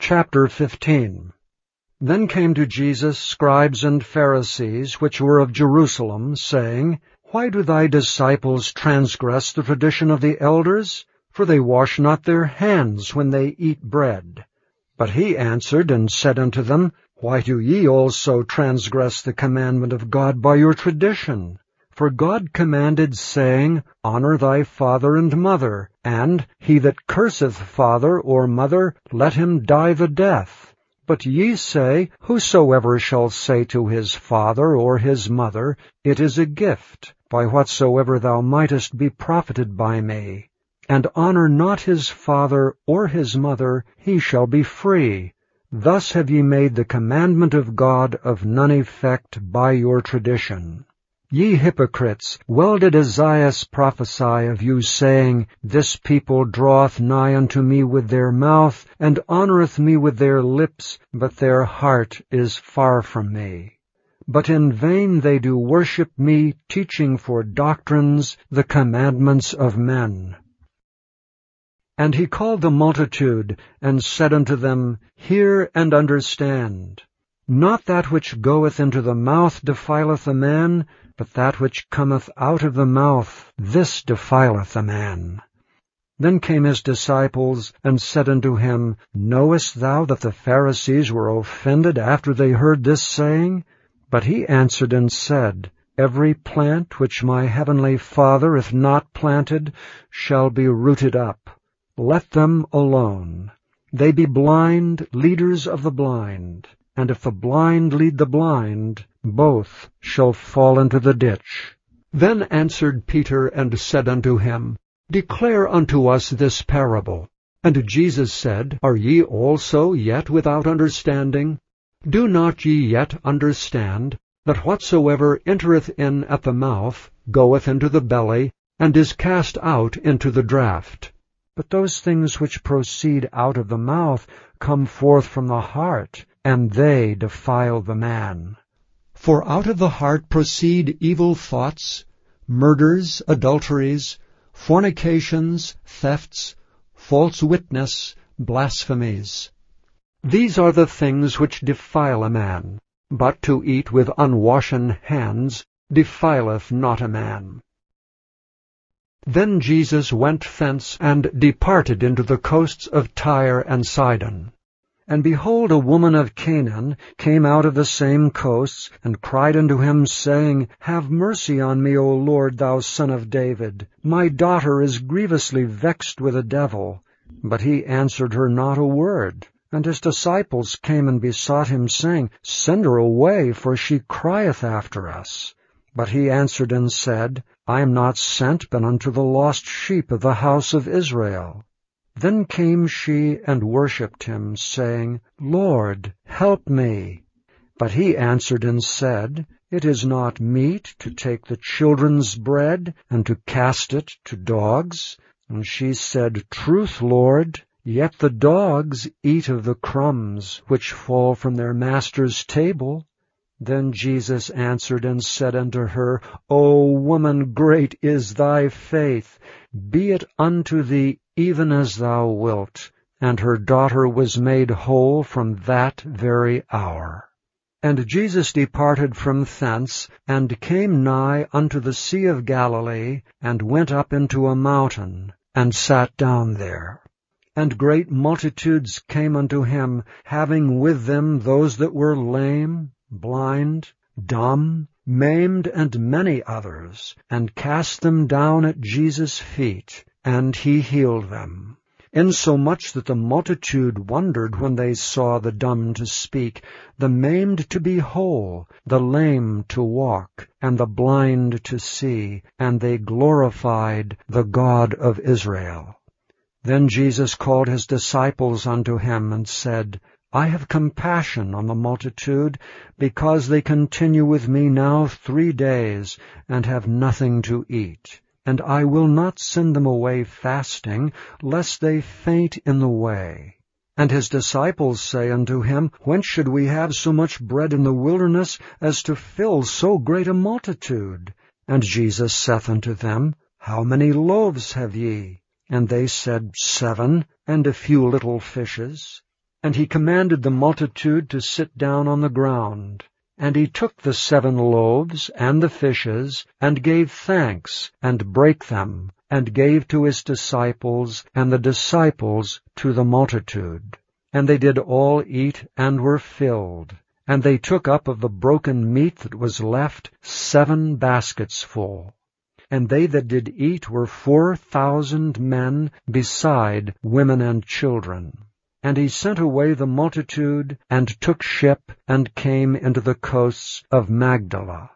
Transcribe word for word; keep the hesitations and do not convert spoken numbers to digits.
Chapter fifteen. Then came to Jesus scribes and Pharisees, which were of Jerusalem, saying, Why do thy disciples transgress the tradition of the elders? For they wash not their hands when they eat bread. But he answered and said unto them, Why do ye also transgress the commandment of God by your tradition? For God commanded, saying, Honor thy father and mother, and he that curseth father or mother, let him die the death. But ye say, Whosoever shall say to his father or his mother, It is a gift, by whatsoever thou mightest be profited by me, and honor not his father or his mother, he shall be free. Thus have ye made the commandment of God of none effect by your tradition. Ye hypocrites, well did Esaias prophesy of you, saying, This people draweth nigh unto me with their mouth, and honoureth me with their lips, but their heart is far from me. But in vain they do worship me, teaching for doctrines the commandments of men. And he called the multitude, and said unto them, Hear and understand. Not that which goeth into the mouth defileth a man, but that which cometh out of the mouth, this defileth a man. Then came his disciples, and said unto him, Knowest thou that the Pharisees were offended after they heard this saying? But he answered and said, Every plant which my heavenly Father hath not planted shall be rooted up. Let them alone. They be blind, leaders of the blind. And if the blind lead the blind, both shall fall into the ditch. Then answered Peter and said unto him, Declare unto us this parable. And Jesus said, Are ye also yet without understanding? Do not ye yet understand, that whatsoever entereth in at the mouth goeth into the belly, and is cast out into the draught? But those things which proceed out of the mouth come forth from the heart, and they defile the man. For out of the heart proceed evil thoughts, murders, adulteries, fornications, thefts, false witness, blasphemies. These are the things which defile a man, but to eat with unwashen hands defileth not a man. Then Jesus went thence, and departed into the coasts of Tyre and Sidon. And behold, a woman of Canaan came out of the same coasts, and cried unto him, saying, Have mercy on me, O Lord, thou Son of David. My daughter is grievously vexed with a devil. But he answered her not a word. And his disciples came and besought him, saying, Send her away, for she crieth after us. But he answered and said, I am not sent but unto the lost sheep of the house of Israel. Then came she and worshipped him, saying, Lord, help me. But he answered and said, It is not meet to take the children's bread, and to cast it to dogs. And she said, Truth, Lord, yet the dogs eat of the crumbs which fall from their master's table. Then Jesus answered and said unto her, O woman, great is thy faith. Be it unto thee even as thou wilt. And her daughter was made whole from that very hour. And Jesus departed from thence, and came nigh unto the sea of Galilee, and went up into a mountain, and sat down there. And great multitudes came unto him, having with them those that were lame, blind, dumb, maimed, and many others, and cast them down at Jesus' feet, and he healed them. Insomuch that the multitude wondered when they saw the dumb to speak, the maimed to be whole, the lame to walk, and the blind to see, and they glorified the God of Israel. Then Jesus called his disciples unto him, and said, I have compassion on the multitude, because they continue with me now three days, and have nothing to eat. And I will not send them away fasting, lest they faint in the way. And his disciples say unto him, Whence should we have so much bread in the wilderness, as to fill so great a multitude? And Jesus saith unto them, How many loaves have ye? And they said, Seven, and a few little fishes. And he commanded the multitude to sit down on the ground. And he took the seven loaves and the fishes, and gave thanks, and brake them, and gave to his disciples, and the disciples to the multitude. And they did all eat, and were filled. And they took up of the broken meat that was left seven baskets full. And they that did eat were four thousand men, beside women and children. And he sent away the multitude, and took ship, and came into the coasts of Magdala.